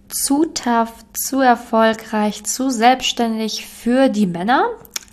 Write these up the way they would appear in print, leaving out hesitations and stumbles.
zu tough, zu erfolgreich, zu selbstständig für die Männer?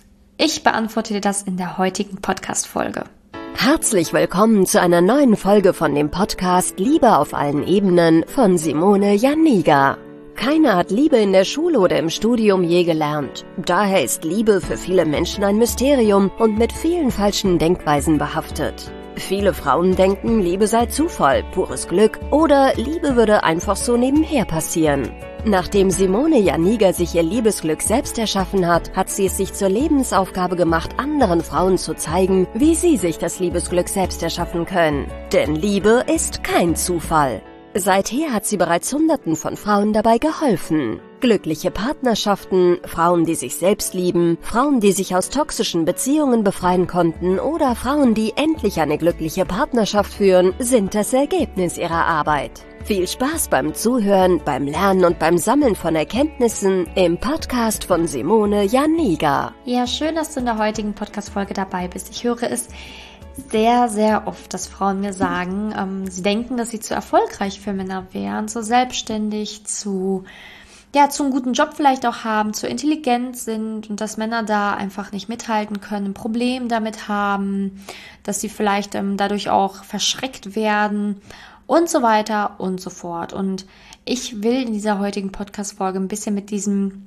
Ich beantworte dir das in der heutigen Podcast-Folge. Herzlich willkommen zu einer neuen Folge von dem Podcast Liebe auf allen Ebenen von Simone Janiga. Keiner hat Liebe in der Schule oder im Studium je gelernt. Daher ist Liebe für viele Menschen ein Mysterium und mit vielen falschen Denkweisen behaftet. Viele Frauen denken, Liebe sei Zufall, pures Glück oder Liebe würde einfach so nebenher passieren. Nachdem Simone Janiga sich ihr Liebesglück selbst erschaffen hat, hat sie es sich zur Lebensaufgabe gemacht, anderen Frauen zu zeigen, wie sie sich das Liebesglück selbst erschaffen können. Denn Liebe ist kein Zufall. Seither hat sie bereits Hunderten von Frauen dabei geholfen. Glückliche Partnerschaften, Frauen, die sich selbst lieben, Frauen, die sich aus toxischen Beziehungen befreien konnten oder Frauen, die endlich eine glückliche Partnerschaft führen, sind das Ergebnis ihrer Arbeit. Viel Spaß beim Zuhören, beim Lernen und beim Sammeln von Erkenntnissen im Podcast von Simone Janiga. Ja, schön, dass du in der heutigen Podcast-Folge dabei bist. Ich höre es sehr, sehr oft, dass Frauen mir sagen, sie denken, dass sie zu erfolgreich für Männer wären, zu selbstständig, zu einen guten Job vielleicht auch haben, zu intelligent sind und dass Männer da einfach nicht mithalten können, ein Problem damit haben, dass sie vielleicht dadurch auch verschreckt werden und so weiter und so fort. Und ich will in dieser heutigen Podcast-Folge ein bisschen mit diesem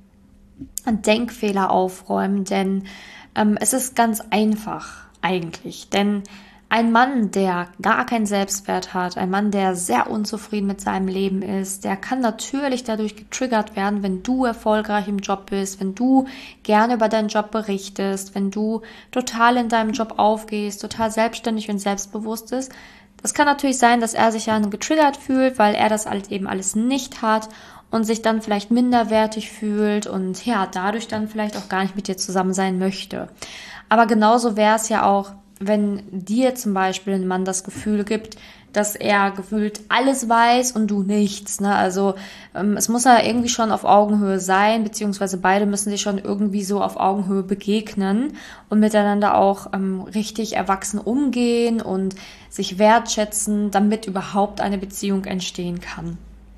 Denkfehler aufräumen, denn es ist ganz einfach eigentlich, denn ein Mann, der gar keinen Selbstwert hat, ein Mann, der sehr unzufrieden mit seinem Leben ist, der kann natürlich dadurch getriggert werden, wenn du erfolgreich im Job bist, wenn du gerne über deinen Job berichtest, wenn du total in deinem Job aufgehst, total selbstständig und selbstbewusst ist. Das kann natürlich sein, dass er sich dann getriggert fühlt, weil er das halt eben alles nicht hat und sich dann vielleicht minderwertig fühlt und ja, dadurch dann vielleicht auch gar nicht mit dir zusammen sein möchte. Aber genauso wäre es ja auch, wenn dir zum Beispiel ein Mann das Gefühl gibt, dass er gefühlt alles weiß und du nichts. Ne? Also es muss ja irgendwie schon auf Augenhöhe sein, beziehungsweise beide müssen sich schon irgendwie so auf Augenhöhe begegnen und miteinander auch richtig erwachsen umgehen und sich wertschätzen, damit überhaupt eine Beziehung entstehen kann.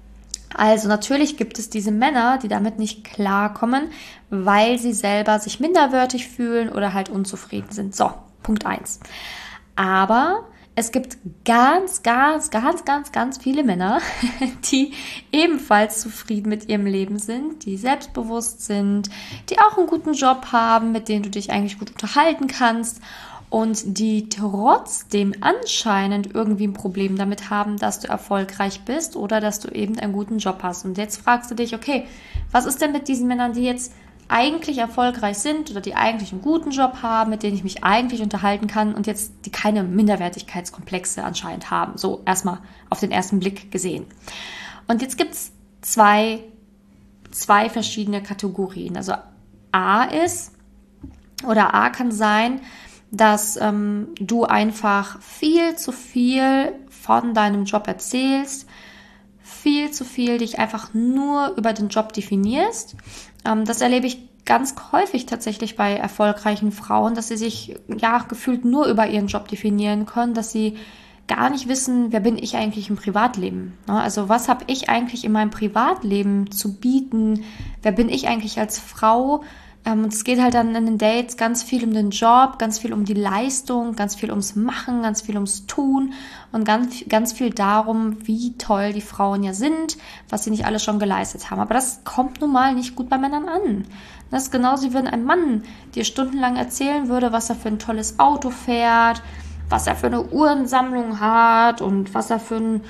Also natürlich gibt es diese Männer, die damit nicht klarkommen, weil sie selber sich minderwertig fühlen oder halt unzufrieden sind. So, Punkt 1. Aber es gibt ganz viele Männer, die ebenfalls zufrieden mit ihrem Leben sind, die selbstbewusst sind, die auch einen guten Job haben, mit denen du dich eigentlich gut unterhalten kannst und die trotzdem anscheinend irgendwie ein Problem damit haben, dass du erfolgreich bist oder dass du eben einen guten Job hast. Und jetzt fragst du dich, okay, was ist denn mit diesen Männern, die jetzt eigentlich erfolgreich sind oder die eigentlich einen guten Job haben, mit denen ich mich eigentlich unterhalten kann und jetzt die keine Minderwertigkeitskomplexe anscheinend haben. So erstmal auf den ersten Blick gesehen. Und jetzt gibt es zwei verschiedene Kategorien. Also A kann sein, dass du einfach viel zu viel von deinem Job erzählst, viel zu viel dich einfach nur über den Job definierst. Das erlebe ich ganz häufig tatsächlich bei erfolgreichen Frauen, dass sie sich gefühlt nur über ihren Job definieren können, dass sie gar nicht wissen, wer bin ich eigentlich im Privatleben. Also was habe ich eigentlich in meinem Privatleben zu bieten? Wer bin ich eigentlich als Frau? Und es geht halt dann in den Dates ganz viel um den Job, ganz viel um die Leistung, ganz viel ums Machen, ganz viel ums Tun und ganz viel darum, wie toll die Frauen ja sind, was sie nicht alles schon geleistet haben. Aber das kommt nun mal nicht gut bei Männern an. Das ist genauso, wie wenn ein Mann dir stundenlang erzählen würde, was er für ein tolles Auto fährt, was er für eine Uhrensammlung hat und was er für ein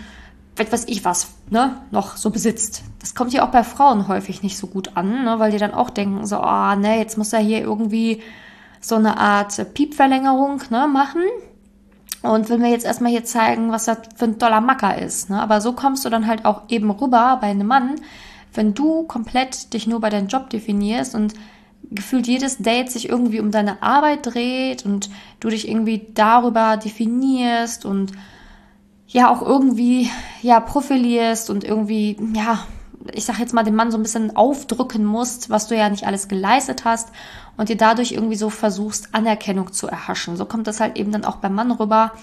noch so besitzt. Das kommt ja auch bei Frauen häufig nicht so gut an, weil die dann auch denken so, jetzt muss er hier irgendwie so eine Art Piepverlängerung machen und will mir jetzt erstmal hier zeigen, was er für ein toller Macker ist. Aber so kommst du dann halt auch eben rüber bei einem Mann, wenn du komplett dich nur bei deinem Job definierst und gefühlt jedes Date sich irgendwie um deine Arbeit dreht und du dich irgendwie darüber definierst und auch irgendwie profilierst und irgendwie, ich sag jetzt mal, dem Mann so ein bisschen aufdrücken musst, was du ja nicht alles geleistet hast und dir dadurch irgendwie so versuchst, Anerkennung zu erhaschen. So kommt das halt eben dann auch beim Mann rüber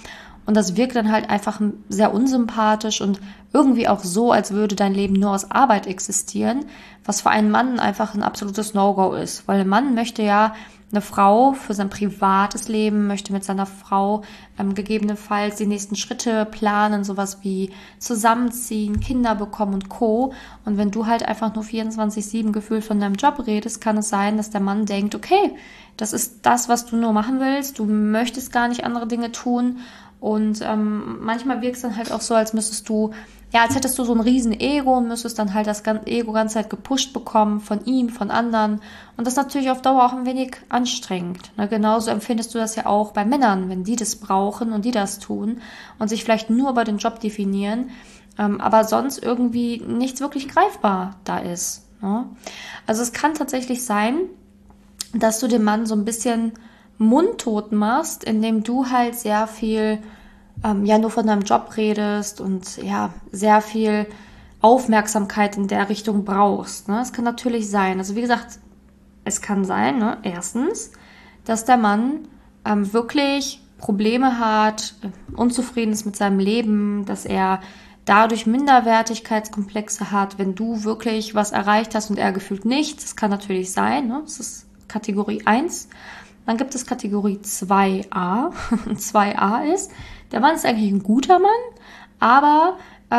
Und das wirkt dann halt einfach sehr unsympathisch und irgendwie auch so, als würde dein Leben nur aus Arbeit existieren, was für einen Mann einfach ein absolutes No-Go ist. Weil ein Mann möchte ja eine Frau für sein privates Leben, möchte mit seiner Frau gegebenenfalls die nächsten Schritte planen, sowas wie zusammenziehen, Kinder bekommen und Co. Und wenn du halt einfach nur 24/7 gefühlt von deinem Job redest, kann es sein, dass der Mann denkt, okay, das ist das, was du nur machen willst, du möchtest gar nicht andere Dinge tun. Und manchmal wirkt es dann halt auch so, als müsstest du, ja, als hättest du so ein riesen Ego und müsstest dann halt das Ego ganze Zeit gepusht bekommen von ihm, von anderen. Und das ist natürlich auf Dauer auch ein wenig anstrengend. Ne? Genauso empfindest du das ja auch bei Männern, wenn die das brauchen und die das tun und sich vielleicht nur über den Job definieren, aber sonst irgendwie nichts wirklich greifbar da ist. Ne? Also es kann tatsächlich sein, dass du dem Mann so ein bisschen mundtot machst, indem du halt sehr viel nur von deinem Job redest und ja, sehr viel Aufmerksamkeit in der Richtung brauchst. Ne? Das kann natürlich sein. Also wie gesagt, es kann sein, ne, erstens, dass der Mann wirklich Probleme hat, unzufrieden ist mit seinem Leben, dass er dadurch Minderwertigkeitskomplexe hat, wenn du wirklich was erreicht hast und er gefühlt nichts. Das kann natürlich sein. Ne? Das ist Kategorie 1. Dann gibt es Kategorie 2a. 2a ist, der Mann ist eigentlich ein guter Mann, aber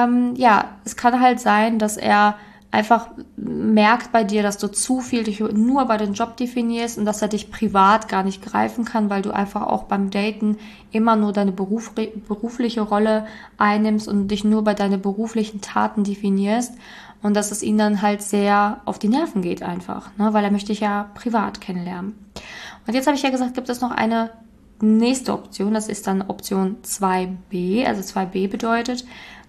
es kann halt sein, dass er einfach merkt bei dir, dass du zu viel dich nur bei den Job definierst und dass er dich privat gar nicht greifen kann, weil du einfach auch beim Daten immer nur deine berufliche Rolle einnimmst und dich nur bei deinen beruflichen Taten definierst und dass es ihm dann halt sehr auf die Nerven geht einfach, ne? Weil er möchte dich ja privat kennenlernen. Und jetzt habe ich ja gesagt, gibt es noch eine nächste Option, das ist dann Option 2b, also 2b bedeutet,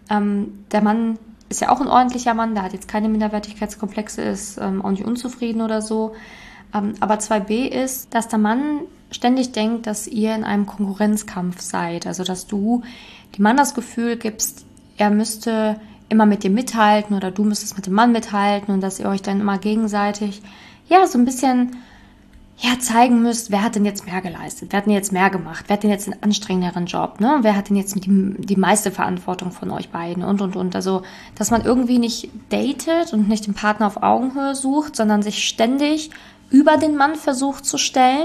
der Mann ist ja auch ein ordentlicher Mann, der hat jetzt keine Minderwertigkeitskomplexe, ist auch nicht unzufrieden oder so, aber 2b ist, dass der Mann ständig denkt, dass ihr in einem Konkurrenzkampf seid, also dass du dem Mann das Gefühl gibst, er müsste immer mit dir mithalten oder du müsstest mit dem Mann mithalten und dass ihr euch dann immer gegenseitig, ja, so ein bisschen zeigen müsst, wer hat denn jetzt mehr geleistet, wer hat denn jetzt mehr gemacht, wer hat denn jetzt einen anstrengenderen Job, ne? Wer hat denn jetzt die meiste Verantwortung von euch beiden und. Also, dass man irgendwie nicht datet und nicht den Partner auf Augenhöhe sucht, sondern sich ständig über den Mann versucht zu stellen.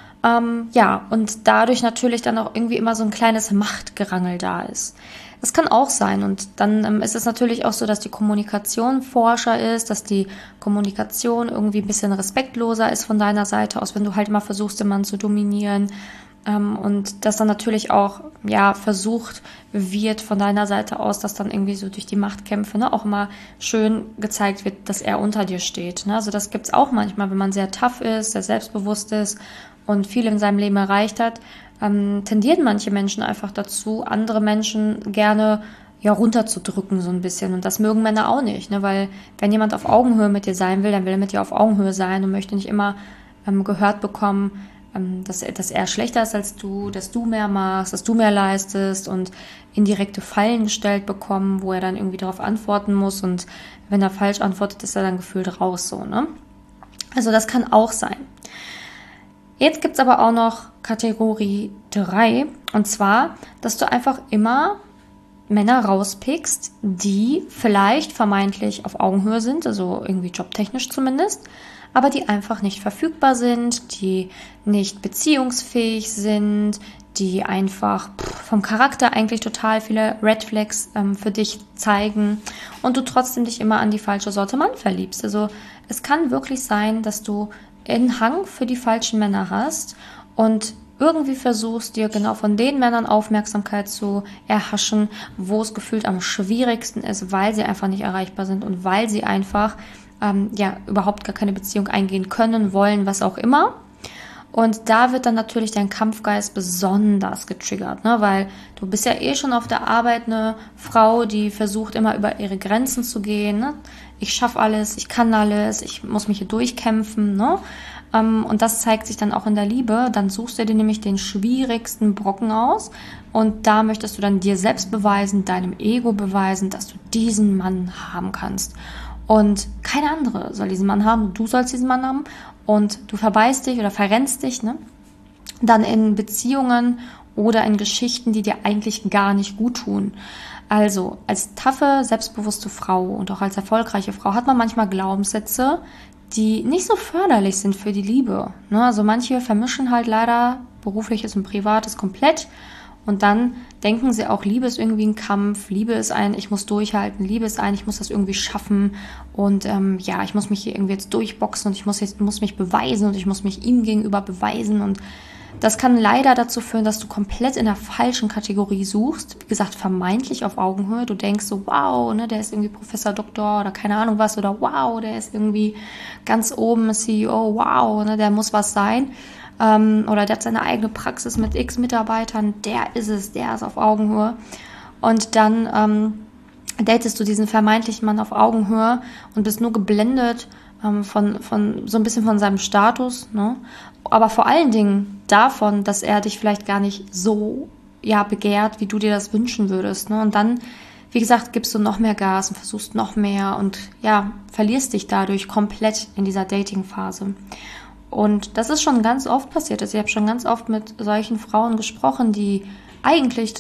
Und dadurch natürlich dann auch irgendwie immer so ein kleines Machtgerangel da ist. Das kann auch sein und dann ist es natürlich auch so, dass die Kommunikation forscher ist, dass die Kommunikation irgendwie ein bisschen respektloser ist von deiner Seite aus, wenn du halt immer versuchst, den Mann zu dominieren und dass dann natürlich auch versucht wird von deiner Seite aus, dass dann irgendwie so durch die Machtkämpfe auch immer schön gezeigt wird, dass er unter dir steht. Ne? Also das gibt's auch manchmal, wenn man sehr tough ist, sehr selbstbewusst ist und viel in seinem Leben erreicht hat, tendieren manche Menschen einfach dazu, andere Menschen gerne runterzudrücken so ein bisschen. Und das mögen Männer auch nicht, ne? Weil wenn jemand auf Augenhöhe mit dir sein will, dann will er mit dir auf Augenhöhe sein und möchte nicht immer gehört bekommen, dass er schlechter ist als du, dass du mehr machst, dass du mehr leistest und indirekte Fallen gestellt bekommen, wo er dann irgendwie darauf antworten muss und wenn er falsch antwortet, ist er dann gefühlt raus, so, ne? Also das kann auch sein. Jetzt gibt's aber auch noch Kategorie 3 und zwar, dass du einfach immer Männer rauspickst, die vielleicht vermeintlich auf Augenhöhe sind, also irgendwie jobtechnisch zumindest, aber die einfach nicht verfügbar sind, die nicht beziehungsfähig sind, die einfach vom Charakter eigentlich total viele Red Flags für dich zeigen und du trotzdem dich immer an die falsche Sorte Mann verliebst. Also es kann wirklich sein, dass du einen Hang für die falschen Männer hast und irgendwie versuchst, dir genau von den Männern Aufmerksamkeit zu erhaschen, wo es gefühlt am schwierigsten ist, weil sie einfach nicht erreichbar sind und weil sie einfach überhaupt gar keine Beziehung eingehen können, wollen, was auch immer. Und da wird dann natürlich dein Kampfgeist besonders getriggert, ne? Weil du bist ja eh schon auf der Arbeit eine Frau, die versucht immer über ihre Grenzen zu gehen. Ne? Ich schaffe alles, ich kann alles, ich muss mich hier durchkämpfen. Ne? Und das zeigt sich dann auch in der Liebe. Dann suchst du dir nämlich den schwierigsten Brocken aus und da möchtest du dann dir selbst beweisen, deinem Ego beweisen, dass du diesen Mann haben kannst. Und keine andere soll diesen Mann haben, du sollst diesen Mann haben und du verbeißt dich oder verrennst dich, ne? Dann in Beziehungen oder in Geschichten, die dir eigentlich gar nicht gut tun. Also als taffe, selbstbewusste Frau und auch als erfolgreiche Frau hat man manchmal Glaubenssätze, die nicht so förderlich sind für die Liebe. Also manche vermischen halt leider Berufliches und Privates komplett und dann denken sie auch, Liebe ist irgendwie ein Kampf, Liebe ist ein, ich muss durchhalten, Liebe ist ein, ich muss das irgendwie schaffen und ich muss mich hier irgendwie jetzt durchboxen und ich muss mich beweisen und ich muss mich ihm gegenüber beweisen und das kann leider dazu führen, dass du komplett in der falschen Kategorie suchst. Wie gesagt, vermeintlich auf Augenhöhe. Du denkst so, wow, ne, der ist irgendwie Professor, Doktor oder keine Ahnung was. Oder wow, der ist irgendwie ganz oben CEO, wow, ne, der muss was sein. Oder der hat seine eigene Praxis mit x Mitarbeitern. Der ist auf Augenhöhe. Und dann datest du diesen vermeintlichen Mann auf Augenhöhe und bist nur geblendet von so ein bisschen von seinem Status, ne? Aber vor allen Dingen davon, dass er dich vielleicht gar nicht so begehrt, wie du dir das wünschen würdest, ne? Und dann, wie gesagt, gibst du noch mehr Gas und versuchst noch mehr und verlierst dich dadurch komplett in dieser Dating-Phase. Und das ist schon ganz oft passiert. Also ich habe schon ganz oft mit solchen Frauen gesprochen, die eigentlich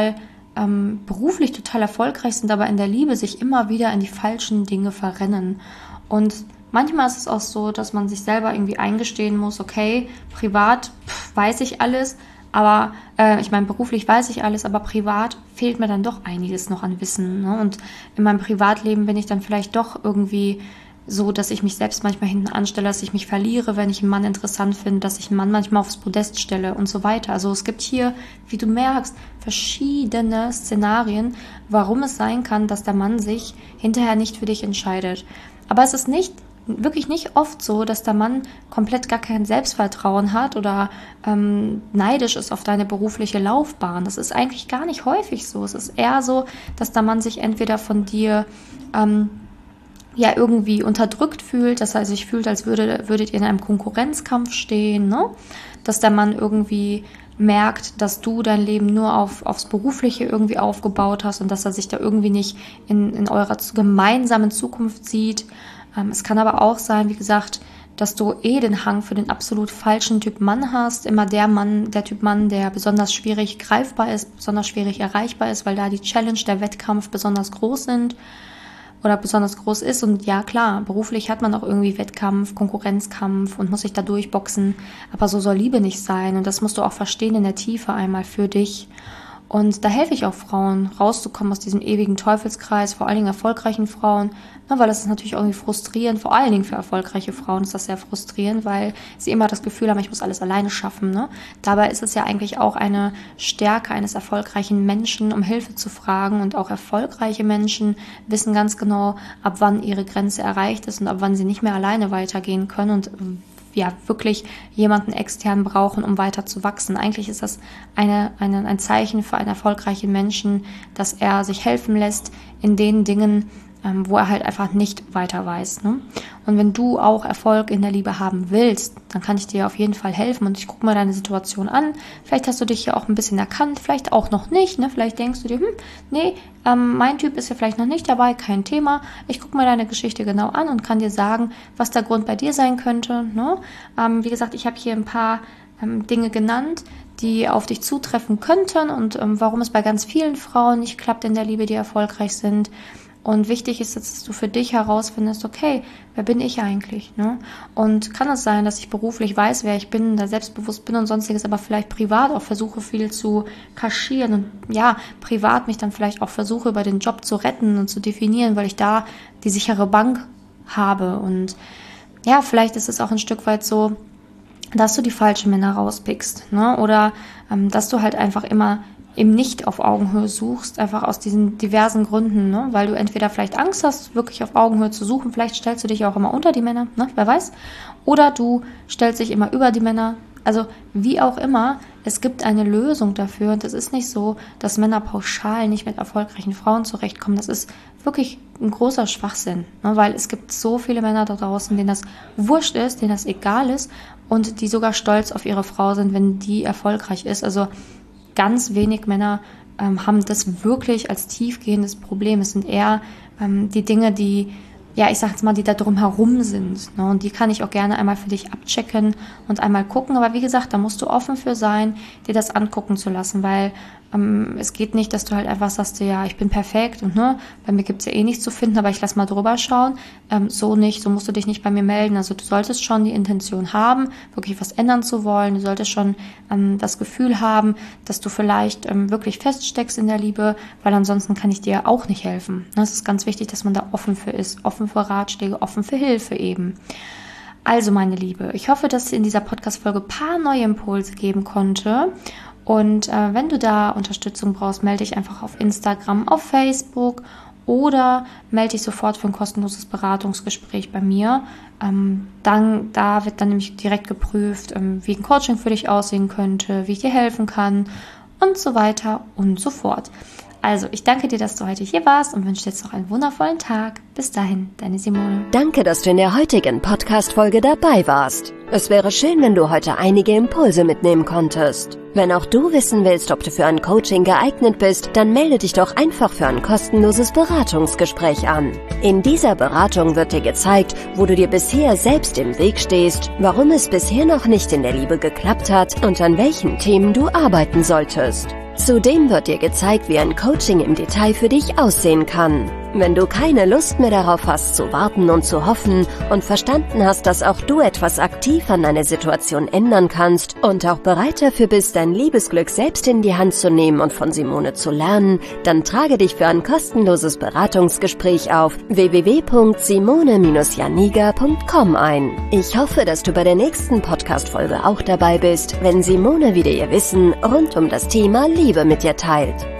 beruflich total erfolgreich sind, aber in der Liebe sich immer wieder in die falschen Dinge verrennen. Und manchmal ist es auch so, dass man sich selber irgendwie eingestehen muss, okay, privat weiß ich alles, aber beruflich weiß ich alles, aber privat fehlt mir dann doch einiges noch an Wissen, ne? Und in meinem Privatleben bin ich dann vielleicht doch irgendwie so, dass ich mich selbst manchmal hinten anstelle, dass ich mich verliere, wenn ich einen Mann interessant finde, dass ich einen Mann manchmal aufs Podest stelle und so weiter. Also es gibt hier, wie du merkst, verschiedene Szenarien, warum es sein kann, dass der Mann sich hinterher nicht für dich entscheidet. Aber es ist wirklich nicht oft so, dass der Mann komplett gar kein Selbstvertrauen hat oder neidisch ist auf deine berufliche Laufbahn. Das ist eigentlich gar nicht häufig so. Es ist eher so, dass der Mann sich entweder von dir irgendwie unterdrückt fühlt, dass er sich fühlt, als würdet ihr in einem Konkurrenzkampf stehen, ne? Dass der Mann irgendwie merkt, dass du dein Leben nur aufs Berufliche irgendwie aufgebaut hast und dass er sich da irgendwie nicht in eurer gemeinsamen Zukunft sieht. Es kann aber auch sein, wie gesagt, dass du den Hang für den absolut falschen Typ Mann hast. Immer der Typ Mann, der besonders schwierig greifbar ist, besonders schwierig erreichbar ist, weil da die Challenge, der Wettkampf besonders groß sind oder besonders groß ist. Und ja, klar, beruflich hat man auch irgendwie Wettkampf, Konkurrenzkampf und muss sich da durchboxen. Aber so soll Liebe nicht sein. Und das musst du auch verstehen in der Tiefe einmal für dich. Und da helfe ich auch Frauen, rauszukommen aus diesem ewigen Teufelskreis, vor allen Dingen erfolgreichen Frauen, weil das ist natürlich irgendwie frustrierend, vor allen Dingen für erfolgreiche Frauen ist das sehr frustrierend, weil sie immer das Gefühl haben, ich muss alles alleine schaffen. Ne? Dabei ist es ja eigentlich auch eine Stärke eines erfolgreichen Menschen, um Hilfe zu fragen, und auch erfolgreiche Menschen wissen ganz genau, ab wann ihre Grenze erreicht ist und ab wann sie nicht mehr alleine weitergehen können und wirklich jemanden extern brauchen, um weiter zu wachsen. Eigentlich ist das ein Zeichen für einen erfolgreichen Menschen, dass er sich helfen lässt in den Dingen, wo er halt einfach nicht weiter weiß. Ne? Und wenn du auch Erfolg in der Liebe haben willst, dann kann ich dir auf jeden Fall helfen und ich gucke mal deine Situation an. Vielleicht hast du dich ja auch ein bisschen erkannt, vielleicht auch noch nicht. Ne? Vielleicht denkst du dir, mein Typ ist ja vielleicht noch nicht dabei, kein Thema. Ich gucke mir deine Geschichte genau an und kann dir sagen, was der Grund bei dir sein könnte. Ne? Wie gesagt, ich habe hier ein paar Dinge genannt, die auf dich zutreffen könnten und warum es bei ganz vielen Frauen nicht klappt in der Liebe, die erfolgreich sind. Und wichtig ist jetzt, dass du für dich herausfindest, okay, wer bin ich eigentlich? Ne? Und kann es sein, dass ich beruflich weiß, wer ich bin, da selbstbewusst bin und sonstiges, aber vielleicht privat auch versuche, viel zu kaschieren und privat mich dann vielleicht auch versuche, über den Job zu retten und zu definieren, weil ich da die sichere Bank habe. Und vielleicht ist es auch ein Stück weit so, dass du die falschen Männer rauspickst, ne? Oder dass du halt einfach immer eben nicht auf Augenhöhe suchst, einfach aus diesen diversen Gründen, ne? Weil du entweder vielleicht Angst hast, wirklich auf Augenhöhe zu suchen, vielleicht stellst du dich auch immer unter die Männer, ne? Wer weiß, oder du stellst dich immer über die Männer, also wie auch immer, es gibt eine Lösung dafür und es ist nicht so, dass Männer pauschal nicht mit erfolgreichen Frauen zurechtkommen, das ist wirklich ein großer Schwachsinn, ne? Weil es gibt so viele Männer da draußen, denen das wurscht ist, denen das egal ist und die sogar stolz auf ihre Frau sind, wenn die erfolgreich ist, also ganz wenig Männer haben das wirklich als tiefgehendes Problem. Es sind eher die Dinge, die ja, ich sag jetzt mal, die da drumherum sind. Ne? Und die kann ich auch gerne einmal für dich abchecken und einmal gucken. Aber wie gesagt, da musst du offen für sein, dir das angucken zu lassen, weil es geht nicht, dass du halt einfach sagst, ja, ich bin perfekt und bei mir gibt's ja eh nichts zu finden, aber ich lass mal drüber schauen. So nicht, so musst du dich nicht bei mir melden. Also du solltest schon die Intention haben, wirklich was ändern zu wollen. Du solltest schon das Gefühl haben, dass du vielleicht wirklich feststeckst in der Liebe, weil ansonsten kann ich dir auch nicht helfen. Es ist ganz wichtig, dass man da offen für ist, offen für Ratschläge, offen für Hilfe eben. Also meine Liebe, ich hoffe, dass ich in dieser Podcast-Folge ein paar neue Impulse geben konnte. Und wenn du da Unterstützung brauchst, melde dich einfach auf Instagram, auf Facebook oder melde dich sofort für ein kostenloses Beratungsgespräch bei mir. Da wird dann nämlich direkt geprüft, wie ein Coaching für dich aussehen könnte, wie ich dir helfen kann und so weiter und so fort. Also, ich danke dir, dass du heute hier warst und wünsche dir jetzt noch einen wundervollen Tag. Bis dahin, deine Simone. Danke, dass du in der heutigen Podcast-Folge dabei warst. Es wäre schön, wenn du heute einige Impulse mitnehmen konntest. Wenn auch du wissen willst, ob du für ein Coaching geeignet bist, dann melde dich doch einfach für ein kostenloses Beratungsgespräch an. In dieser Beratung wird dir gezeigt, wo du dir bisher selbst im Weg stehst, warum es bisher noch nicht in der Liebe geklappt hat und an welchen Themen du arbeiten solltest. Zudem wird dir gezeigt, wie ein Coaching im Detail für dich aussehen kann. Wenn du keine Lust mehr darauf hast, zu warten und zu hoffen und verstanden hast, dass auch du etwas aktiv an deiner Situation ändern kannst und auch bereit dafür bist, dein Liebesglück selbst in die Hand zu nehmen und von Simone zu lernen, dann trage dich für ein kostenloses Beratungsgespräch auf www.simone-janiga.com ein. Ich hoffe, dass du bei der nächsten Podcast-Folge auch dabei bist, wenn Simone wieder ihr Wissen rund um das Thema Liebe mit dir teilt.